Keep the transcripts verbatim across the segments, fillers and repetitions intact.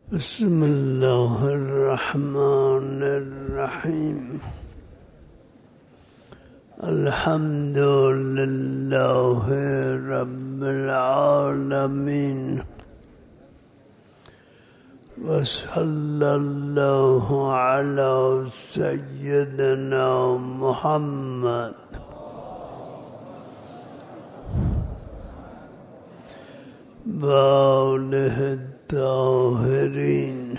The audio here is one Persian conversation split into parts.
بسم الله الرحمن الرحيم. الحمد لله رب العالمين، وصلى الله على سيدنا محمد وآله الطاهرين،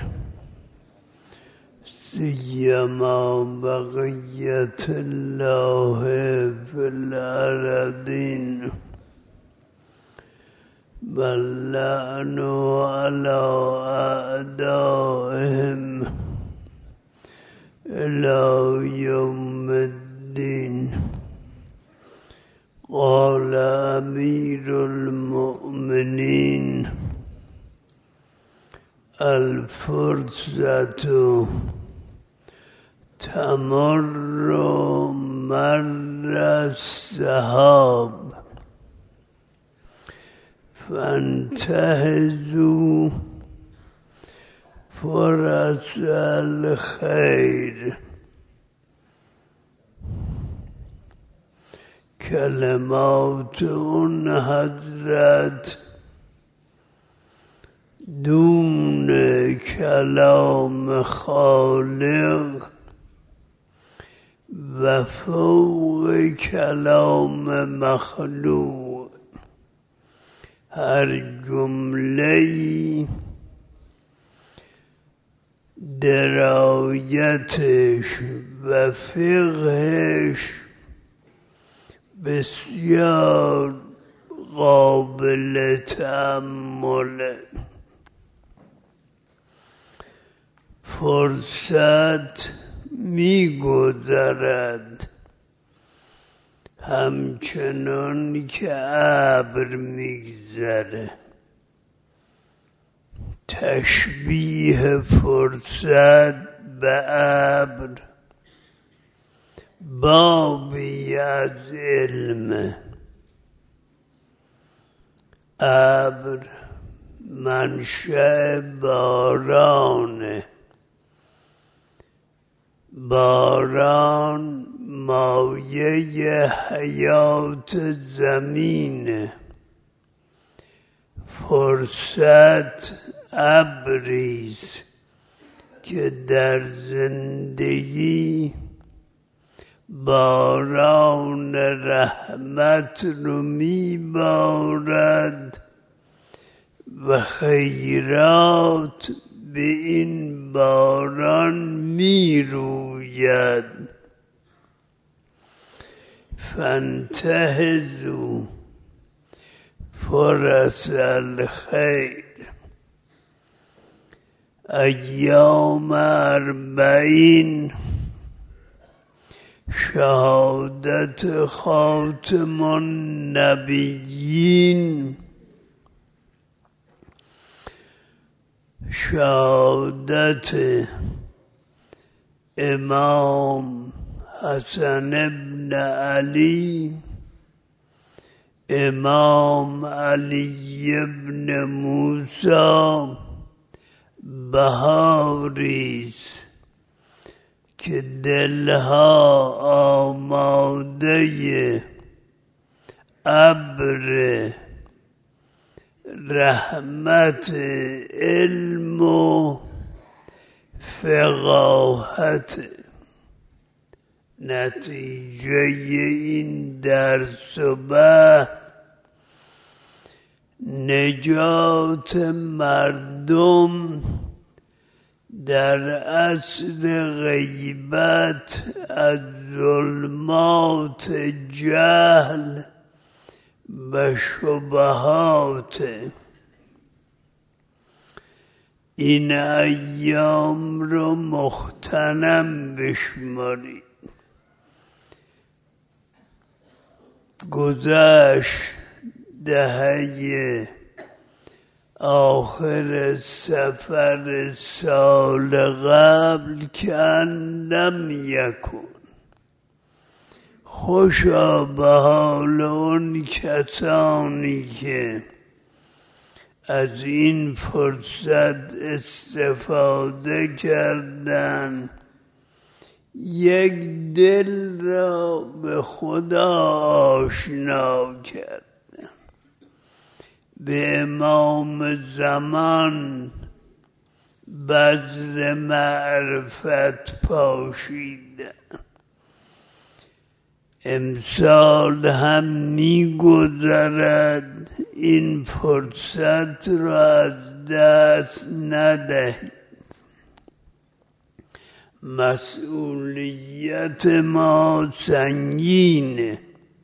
سيما بقية الله في الأرضين، واللعن على أعدائهم إلى يوم الدين. قال أمير المؤمنين: الفرصة تمر مر السحاب، فانتهزوا فرص الخير. کلمات اون حضرت دون کلام خالق و فوق کلام مخلوق، هر جمله‌ای درایتش و فقهش بسیار قابل تأمل. فرصت می گذرد همچنان که ابر میگذره. تشبیه فرصت به ابر بابی از علم. ابر منشأ بارانه، باران مایه حیات زمینه. فرصت ابریست که در زندگی باران رحمت رو میبارد و خیرات به این باران میروید. فانتهزوا فرص الخیر. ایام اربعین شهادت خاتم النبیین، شهادت امام حسن ابن علی، امام علی ابن موسی بهاریست که دلها آماده ابر رحمت علم و فقاهت. نتیجه این درس و بحث نجات مردم در عصر غیبت از ظلمات جهل و شبهات. این ایام رو مغتنم بشمارید. گذشت دهه آخر سفر سال قبل که لم یکن. خوشا به حال اون کسانی که از این فرصت استفاده کردن، یک دل را به خدا آشنا کردن، به امام زمان بذر معرفت پاشیدن. امسال هم می گذرد، این فرصت را از دست ندهید. مسئولیت ما سنگینه.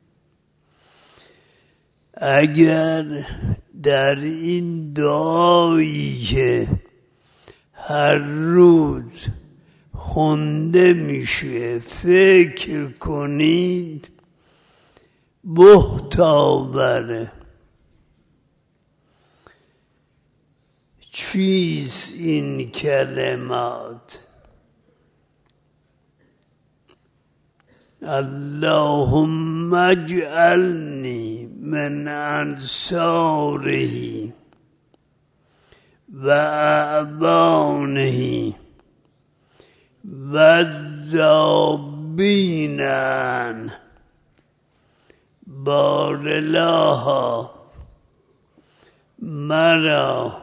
اگر در این دعایی که هر روز خونده میشه فکر کنید، بهت آوره. چیست این کلمات؟ اللهم اجعلنی من انصاره و اعوانه و الذابین عنه. بار الله مرا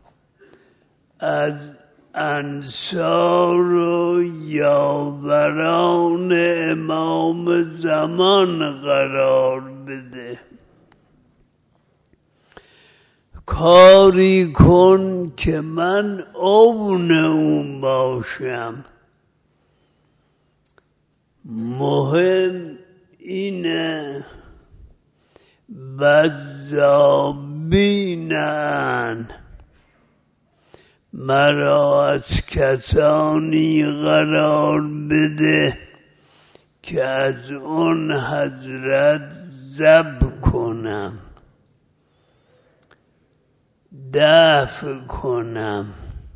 از انصار و یاوران امام زمان قرار بده. کاری کن که من اون اون باشم. مهم اینه بذابین عنه، مرا از کسانی قرار بده که از اون حضرت ذب کنم، دفع کنم.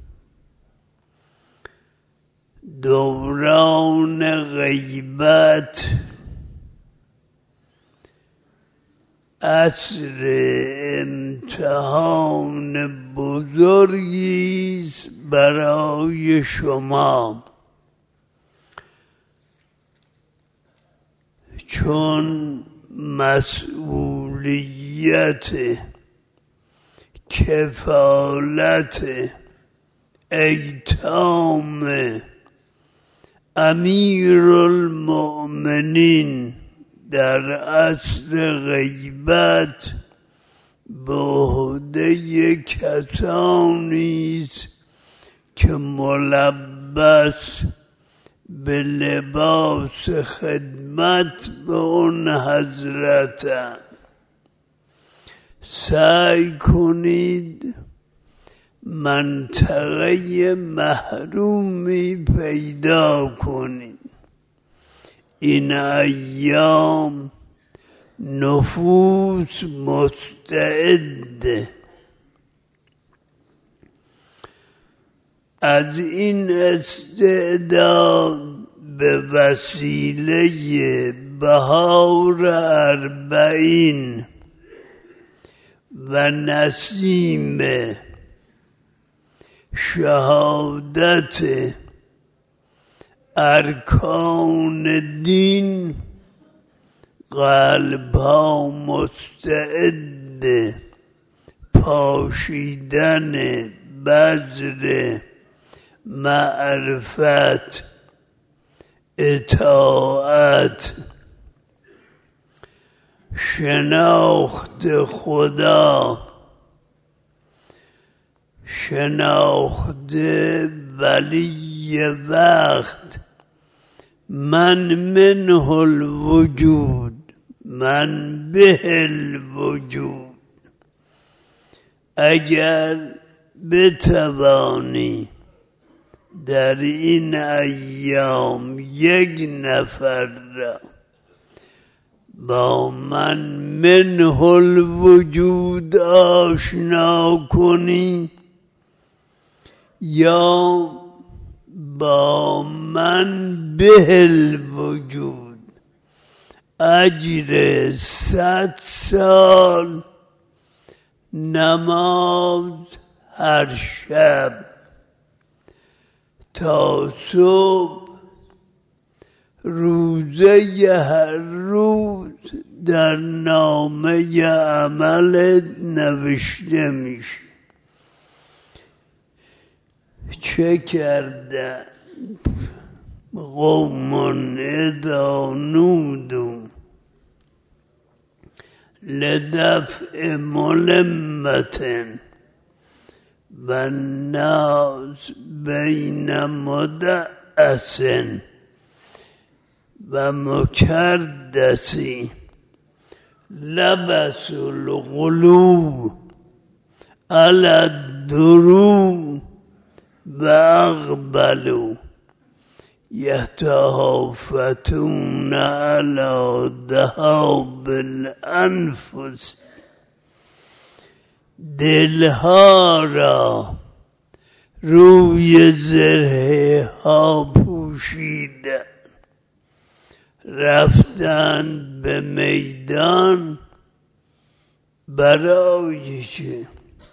دوران غیبت عصر امتحان بزرگی است برای شما، چون مسئولیت کفالت ایتام امیرالمؤمنین در عصر غیبت به عهده کسانی است که ملبس به لباس خدمت به اون حضرتند. سعی کنید منطقه محرومی پیدا کنید. این ایام نفوس مستعده. از این استعداد به وسیله بهار اربعین و نسیم شهادت ارکان دین قلب‌ها مستعد پاشیدن بذر معرفت، اطاعت، شناخت خدا، شناخت ولی وقت، من منه الوجود، من به الوجود. اگر بتوانی در این ایام یک نفر را با من منه الوجود آشنا کنی یا با من به الوجود، اجر صد سال نماز هر شب تا صبح، روزه هر روز در نامه عملت نوشته میشه. چه کردن قوم اذا نودوا لدفع ملمة والناس بین مدعس و مکردسی لبسوا القلوب علی الدروب و اقبلوا یتهافتون علی ذهاب الانفس. دلها را روی زره ها پوشیدن، رفتن به میدان برای چه؟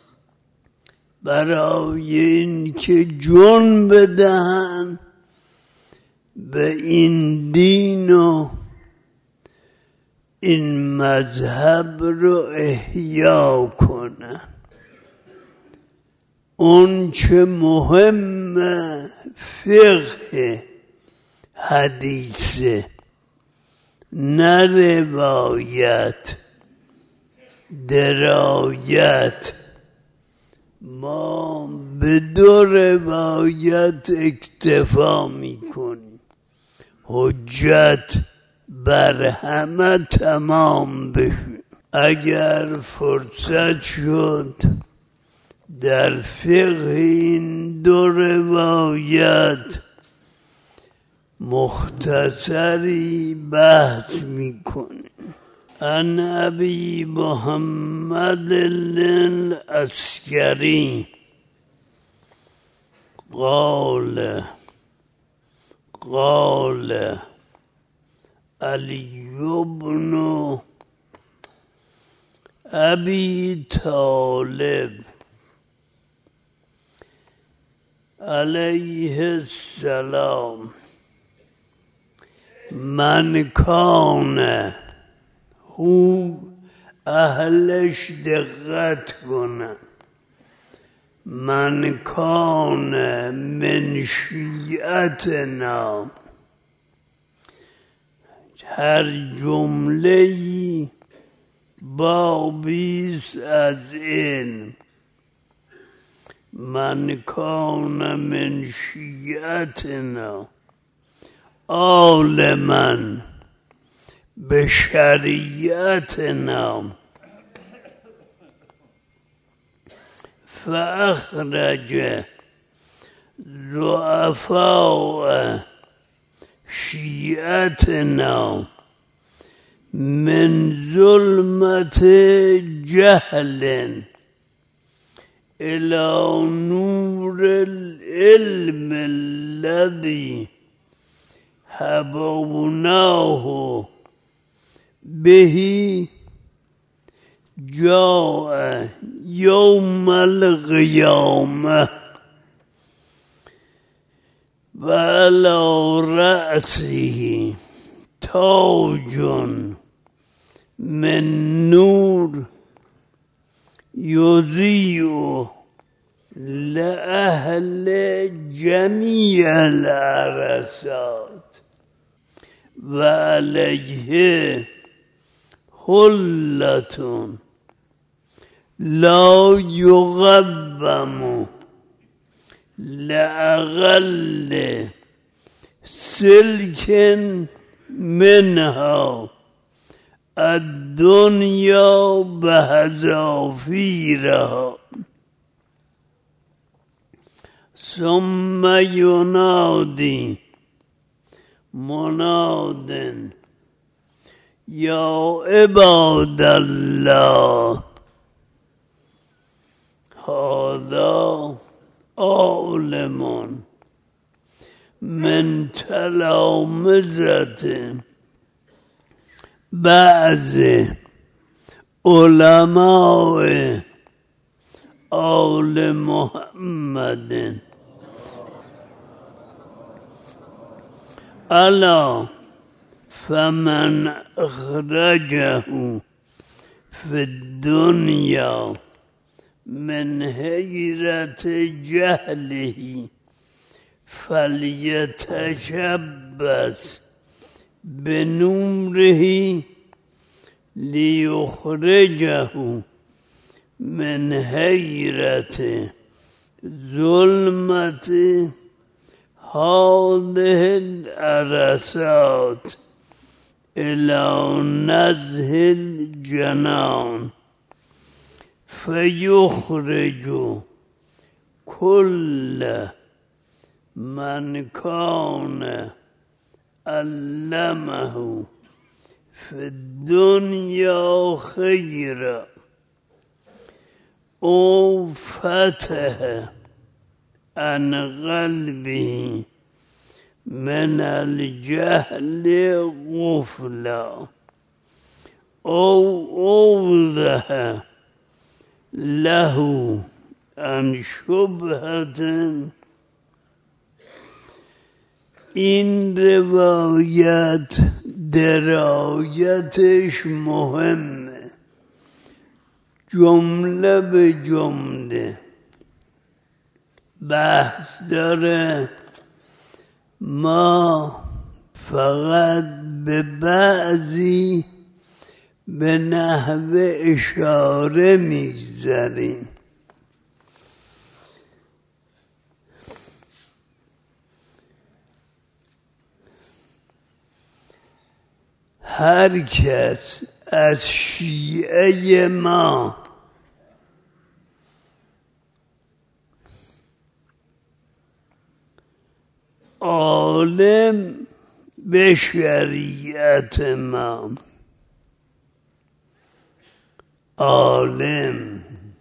برای این که جون بدهن به این دین و این مذهب رو احیا کنن. اون چه مهمه فقه حدیثه، نه روایت درایت. ما به دو روایت اکتفا میکنیم، حجت بر همه تمام بشه. اگر فرصت شد در فقه این دو روایت مختصری بحث میکنیم. عن ابی محمد العسکری قال قال علی بن ابی طالب علیه السلام من کانه او اهلش دقت کنن، من کانه من شیعتنا، هر جمله‌ای بابیست از علم. من کان من شیعتنا عالما به شریعتنا فاخرج ضعفاء شیعتنا من ظلمت جهل الى نور العلم الذي حبوناه به جاء یوم القیامه و علی رأسه تاج من نور یضیء لأهل جمیع العرصات و علیه حلة لا یقوم لأقل سلک منها الدنیا بحذافیرها ثم ینادی مناد یا عباد الله هذا عالم من تلامذة بعض علماء آل محمد. الا فمن اخرجه في الدنيا من حیرت جهله فلیتشبث بنوره لیخرجه من حیرت ظلمت هذه العرصات الى نزه الجنان فیخرج کل من کان علمه فی الدنیا خیرا او فتح عن قلبه من الجهل غفلا او اوضح له عن شبهة. این روایت درایتش مهمه، جمله به جمله بحث داره. ما فقط به بعضی به نحو اشاره میگذریم. هر کس از شیعه ما عالم به شریعت ما، عالم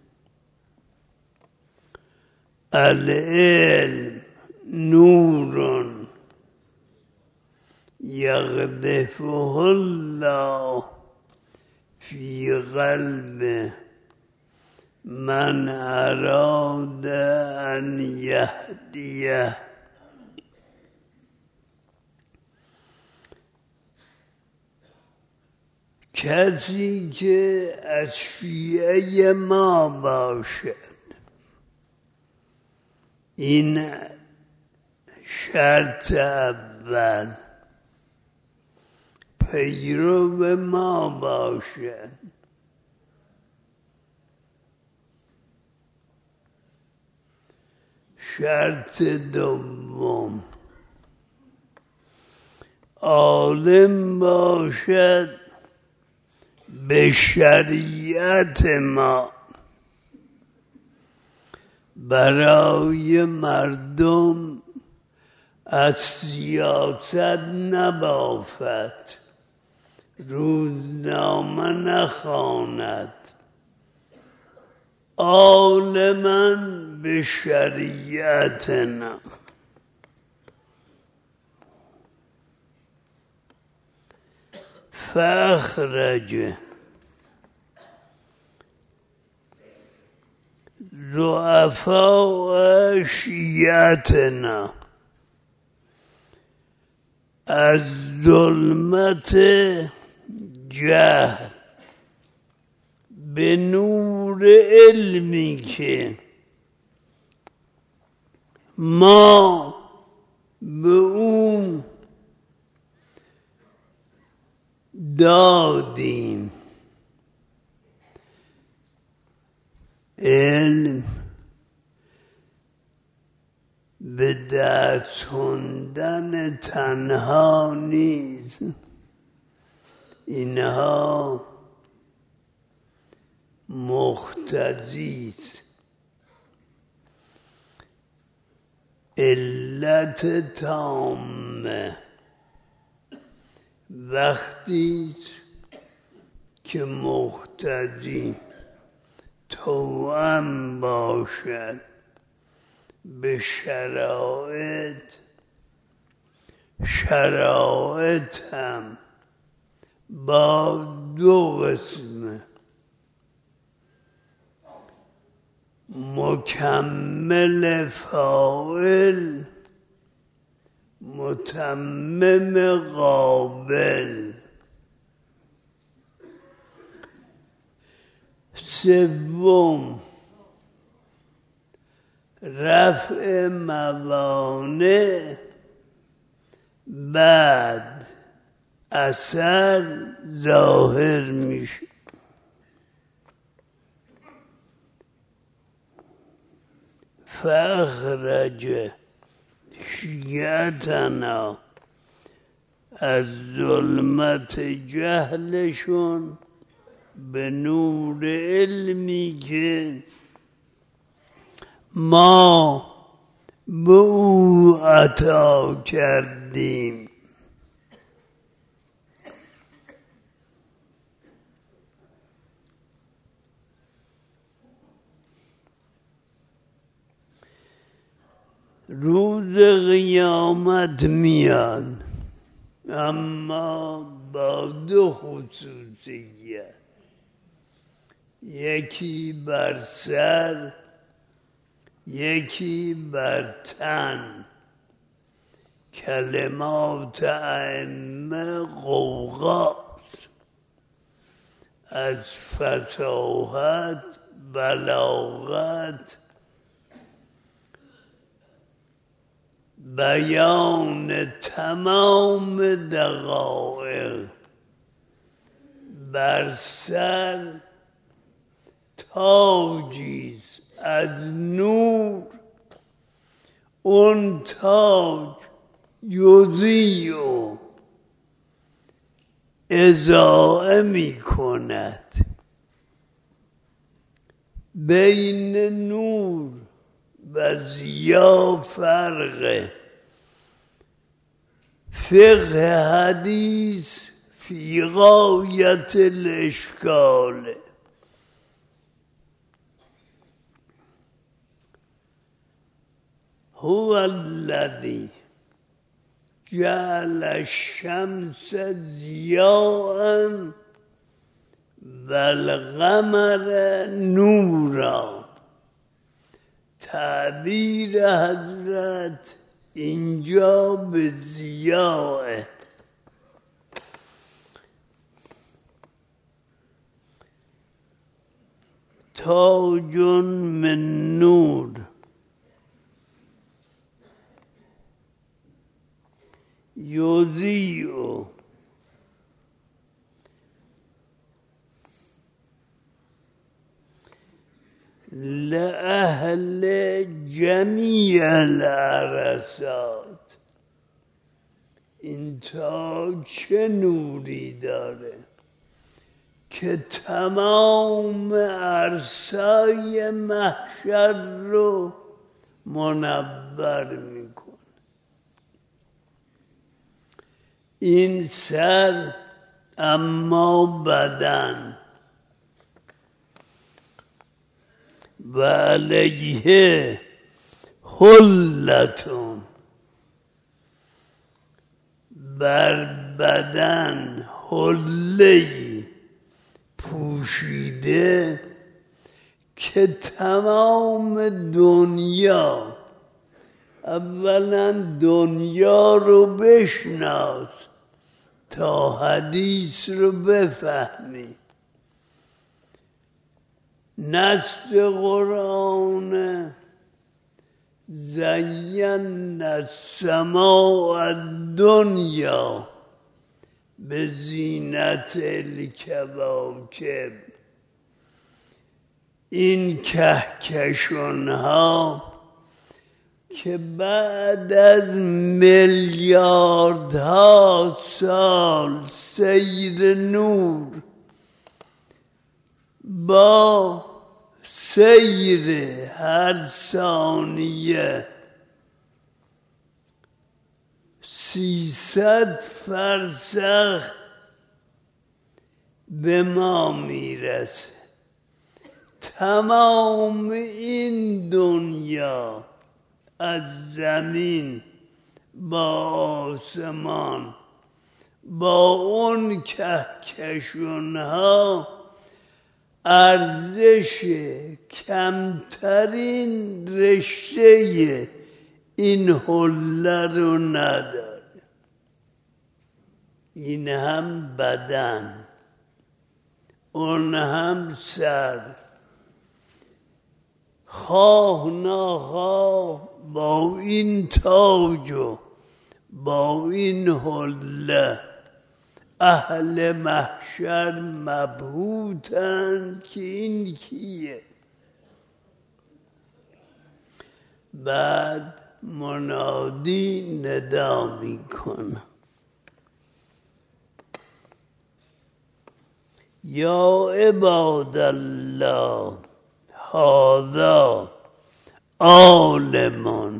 العلم نور یقذفه الله فی قلب من اراد ان یهدیه. کسی که از شیعه ما باشد، این شرط اول، پیرو ما باشد. شرط دوم، عالم باشد به شریعت ما، برای مردم از سیاست نبافد، روزنامه نخواند، عالما به شریعتنا. فاخرج ضعفاء شیعتنا از ظلمت جهل به نور علمی که ما به اون دادیم. علم به درس خوندن تنها نیست، اینها مقتضی است. علت تامه وقتی که مقتضی توأم باشد به شرایط، شرایط هم با دو قسمه، مکمل فاعل متمم قابل. سوم رفع موانع بعد اثر ظاهر میشه. فاخرج شیعتنا از ظلمت جهلشون به نور علمی که ما به او عطا کردیم. روز قیامت میاد، اما با دو خصوصیت، یکی بر سر یکی بر تن. کلمات ائمه غوغاست، از فصاحت، بلاغت، بیان تمام دقایق. بر سر تاجیست از نور، اون تاج یضیء اضاءه می کند. بین نور و ضیا فرقه. فقه حدیث فی غایت الاشکال. هو الذی جعل الشمس ضیاء و القمر نورا. تعبیر حضرت اینجا به ضیاء. تاج من نور، یضیء لأهل جمیع العرصات. این تاج چه نوری داره که تمام عرصای محشر رو منور میکنه. این سر، اما بدن و علیه حلتون، بر بدن حله‌ای پوشیده که تمام دنیا، اولا دنیا رو بشناس تا حدیث رو بفهمی. نص قرآن زینا السماء الدنیا به زینت الکواکب. این کهکشان ها که بعد از میلیاردها سال سیر نور با سیر هر ثانیه سیصد فرسخ به ما میرسه. تمام این دنیا از زمین با آسمان با اون کهکشان ها ارزش کمترین رشته این حله رو نداره. این هم بدن، اون هم سر. خواه ناخواه با این تاج و با این حله اهل محشر مبهوتن که این کیه. بعد منادی ندا میکنه یا عباد الله هذا عالم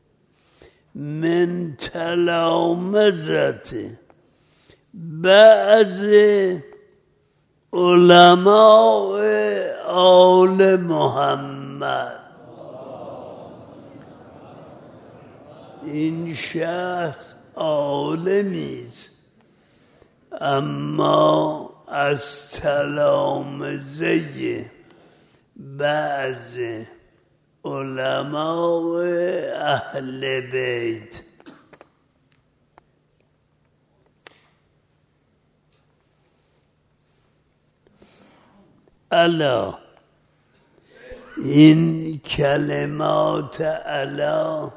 من تلامذة بعض علماء آل محمد. این شخص عالمی است اما از تلامذه بعض علماء اهل بیت. الا، این کلمات الا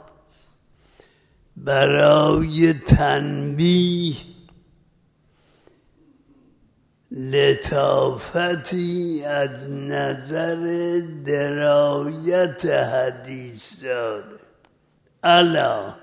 برای تنبیه لطافتی از نظر درایت حدیث داره. الا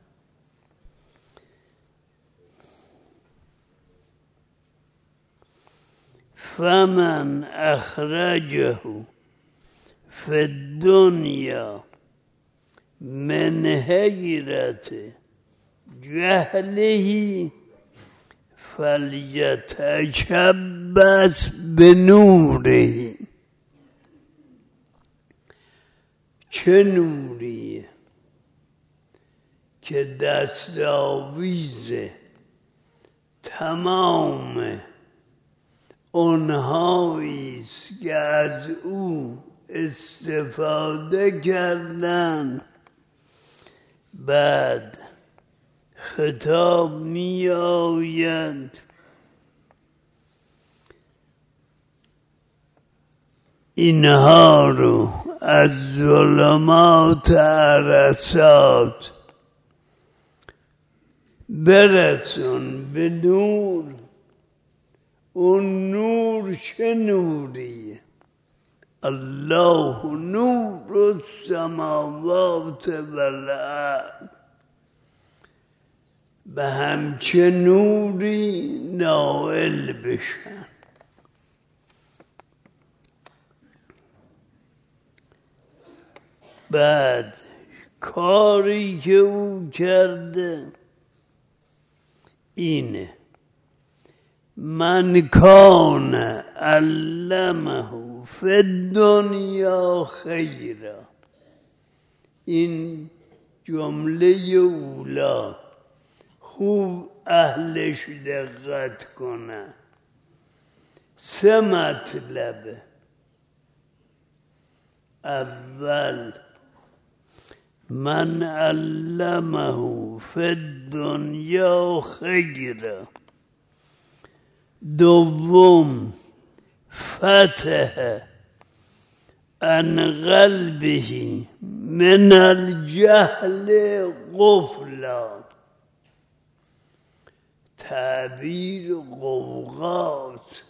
فمن اخرجه فی الدنیا من حیرت جهله فلیتشبث بنوره. چه نوریه که دستاویز تمام اونهاییست که از او استفاده کردن. بعد خطاب می آید اینها رو از ظلمات عرصات برسون به نور. اون نور چه نوریه؟ الله نور السماوات والارض. به همچه نوری نائل بشن. بعد کاری که او کرده اینه من کان علمه فی الدنیا خیرا. این جمله اولا خوب اهلش دقت کنه. سه مطلبه. اول من علمه فی الدنیا خیرا. دوم فتح عن قلبه من الجهل غفلا. تعبیر قوقات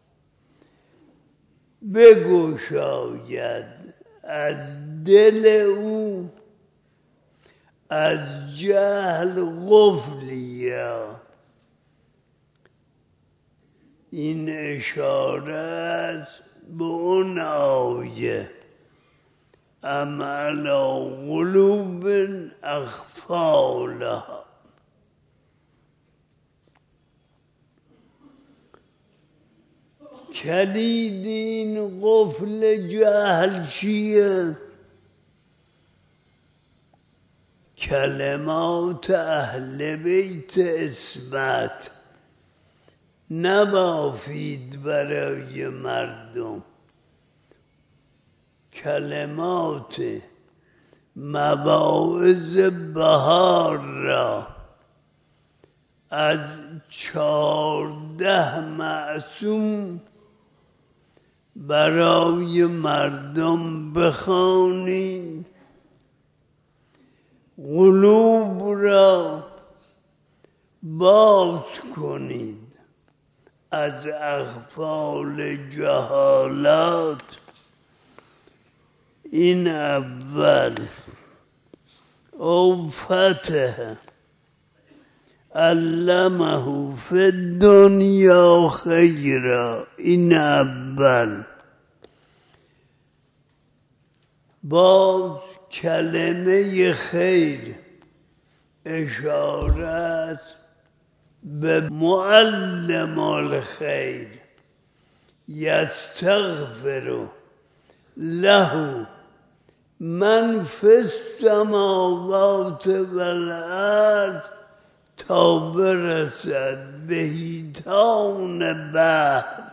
بگشاید از دل او از جهل غفلی را. این اشاره است به اون آیه ام علی قلوب اقفالها. کلید این قفل جهل چیه؟ کلمات اهل بیت اثبات نبافید برای مردم. کلمات مواعظ بهار را از چهارده معصوم برای مردم بخوانید، قلوب را باز کنید از اغفال جهالات. این اول. او فتح علمه فی الدنیا خیرا. این اول. باز کلمه خیر اشارت به معلم الخیر. یستغفر له من فی السماوات والارض تا برسد به حیطان بحر.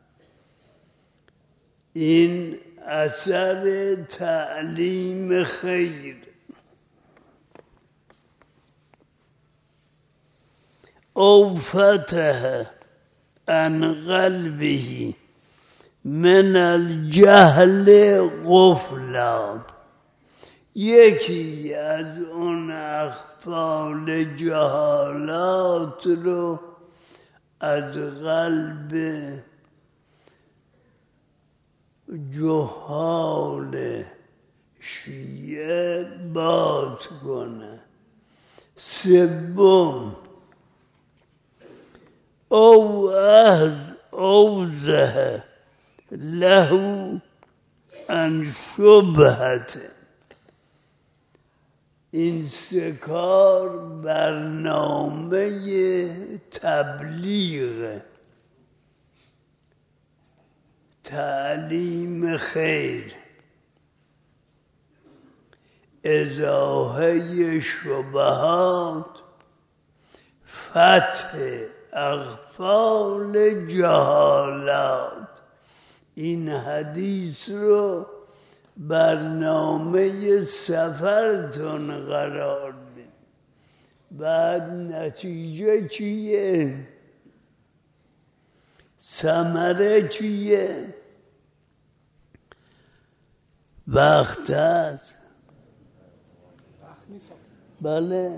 این اثر تعلیم خیر. او فتح عن قلبه من الجهل غفلا. یکی از اون اغفال جهالات رو از قلب جهال شیعه باز کنه. سوم او از اوزه له ان شبهت. این سکار برنامه تبلیغ تعلیم خیر، ازاحه شبهات، فتح اغفال جهالات. این حدیث رو برنامه سفرتون قرار بید. بعد نتیجه چیه؟ ثمره چیه؟ وقت هست؟ بله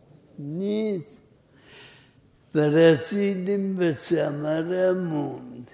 نیست. برسیدیم به ثمره موند.